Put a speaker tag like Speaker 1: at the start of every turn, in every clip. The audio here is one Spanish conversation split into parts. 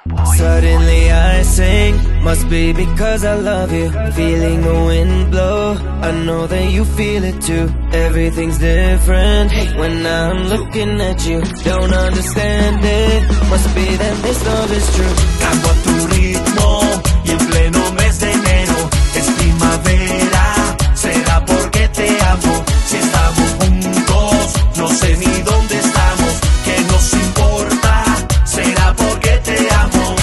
Speaker 1: Suddenly I sing, must be because I love you. Feeling the wind blow, I know that you feel it too. Everything's different when I'm looking at you. Don't understand it, must be that this love is true.
Speaker 2: Canto a tu ritmo y en pleno mes de enero es primavera. Será porque te amo. Si estamos juntos, no sé ni dónde estamos. ¿Qué nos importa? Será porque te amo.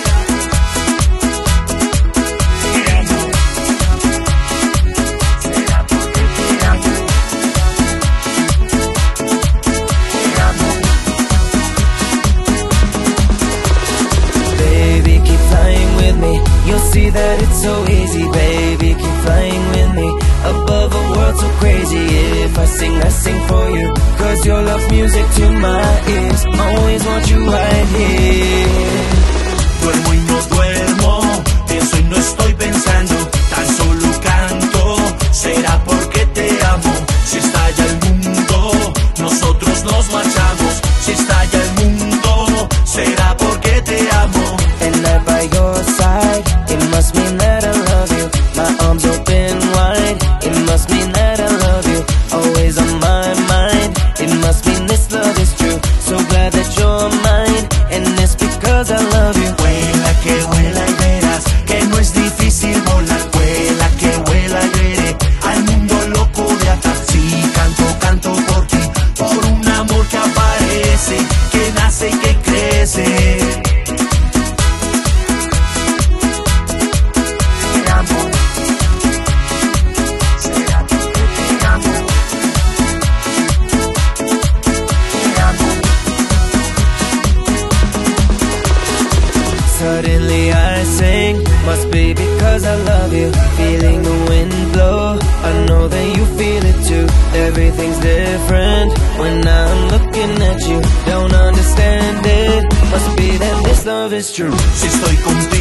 Speaker 1: Baby, keep flying with me. You'll see that it's so easy. Baby, keep flying with me. Above a world so crazy. If I sing for you. Cause your love music to my ears. Always want you right here.
Speaker 2: Duermo y no duermo, pienso y no estoy pensando. Tan solo canto, será porque te amo. Si estalla el mundo, nosotros nos marchamos. Si estalla el mundo, será porque te amo.
Speaker 1: And I'm by your side, it must mean that I love you. My arms open wide, it must mean that I love you. Always on my mind, it must mean this love is true. So glad that you're mine, and it's because I love you.
Speaker 2: Vuela que vuela y verás que no es difícil volar. Vuela que vuela y veré al mundo loco de acá. Sí, canto por ti, por un amor que aparece, que nace y que crece.
Speaker 1: Suddenly I sing, must be because I love you. Feeling the wind blow, I know that you feel it too. Everything's different when I'm looking at you. Don't understand it, must be that this love is true.
Speaker 2: Si estoy contigo